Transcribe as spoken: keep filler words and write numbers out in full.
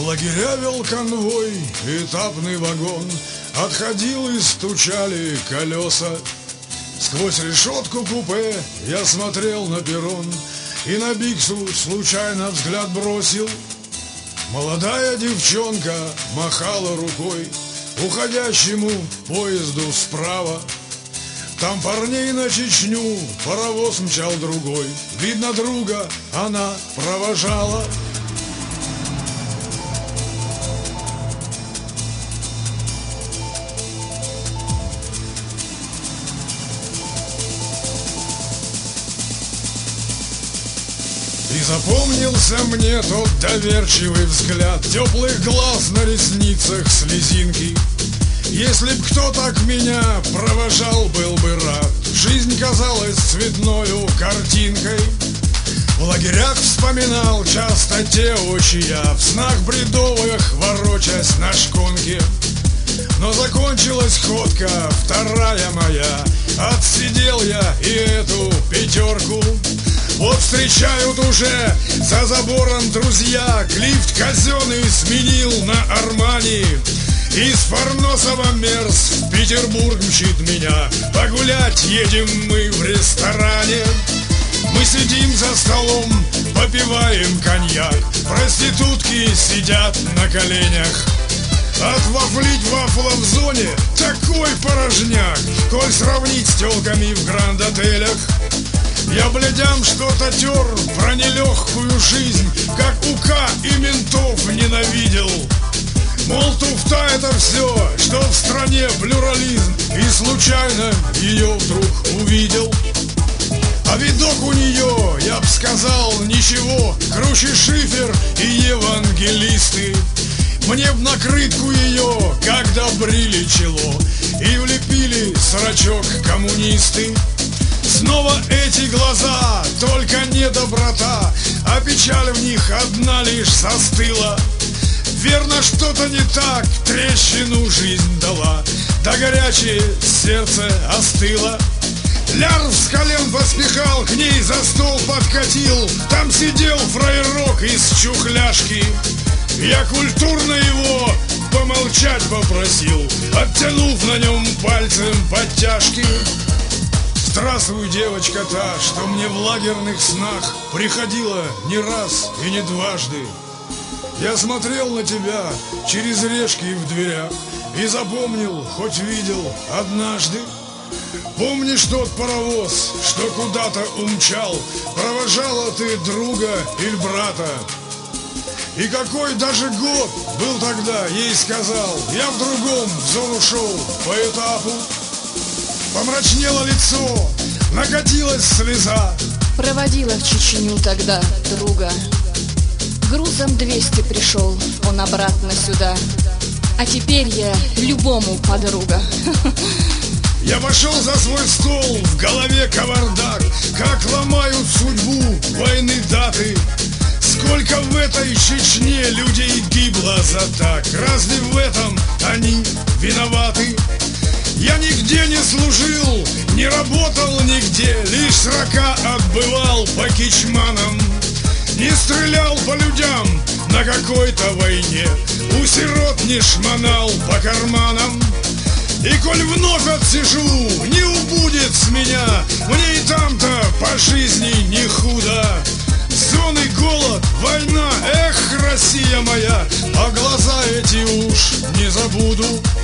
В лагеря вел конвой, этапный вагон, отходил и стучали колеса. Сквозь решетку купе я смотрел на перрон и на Биксу случайно взгляд бросил. Молодая девчонка махала рукой уходящему поезду справа. Там парней на Чечню паровоз мчал другой. Видно, друга она провожала. И запомнился мне тот доверчивый взгляд теплых глаз на ресницах слезинки. Если б кто так меня провожал, был бы рад. Жизнь казалась цветною картинкой. В лагерях вспоминал часто те очи я, в снах бредовых ворочась на шконке. Но закончилась ходка, вторая моя. Отсидел я и эту пятерку. Вот встречают уже за забором друзья. Лифт казенный сменил на Армани. Из Фарносова мерз в Петербург мчит меня. Погулять едем мы в ресторане. Мы сидим за столом, попиваем коньяк. Проститутки сидят на коленях. Отвафлить вафла в зоне такой порожняк, коль сравнить с телками в гранд-отелях. Я блядям что-то тер про нелегкую жизнь, как УК и ментов ненавидел. Мол, туфта это все, что в стране плюрализм, и случайно ее вдруг увидел. А видок у нее, я б сказал, ничего, круче Шифер и евангелисты. Мне в накрытку ее, когда брили чело, и влепили срачок коммунисты. Снова эти глаза, только не доброта, а печаль в них одна лишь застыла. Верно, что-то не так, трещину жизнь дала, да горячее сердце остыло. Лярв с колен поспехал, к ней за стол подкатил. Там сидел фраерок из чухляшки. Я культурно его помолчать попросил, оттянув на нем пальцем подтяжки. Здравствуй, девочка та, что мне в лагерных снах приходила не раз и не дважды. Я смотрел на тебя через решки в дверях и запомнил, хоть видел однажды. Помнишь тот паровоз, что куда-то умчал? Провожала ты друга или брата? И какой даже год был тогда, ей сказал. Я в другом в зону шел по этапу. Помрачнело лицо, накатилась слеза. Проводила в Чечню тогда друга. Грузом двести пришел он обратно сюда. А теперь я любому подруга. Я пошел за свой стол, в голове кавардак. Как ломают судьбу войны даты. Сколько в этой Чечне людей гибло за так. Разве в этом они виноваты? Я нигде не служил, не работал нигде, лишь срока отбывал по кичманам. Не стрелял по людям на какой-то войне, у сирот не шмонал по карманам. И коль вновь отсижу, не убудет с меня, мне и там-то по жизни не худо. Зоны, голод, война, эх, Россия моя, а глаза эти уж не забуду.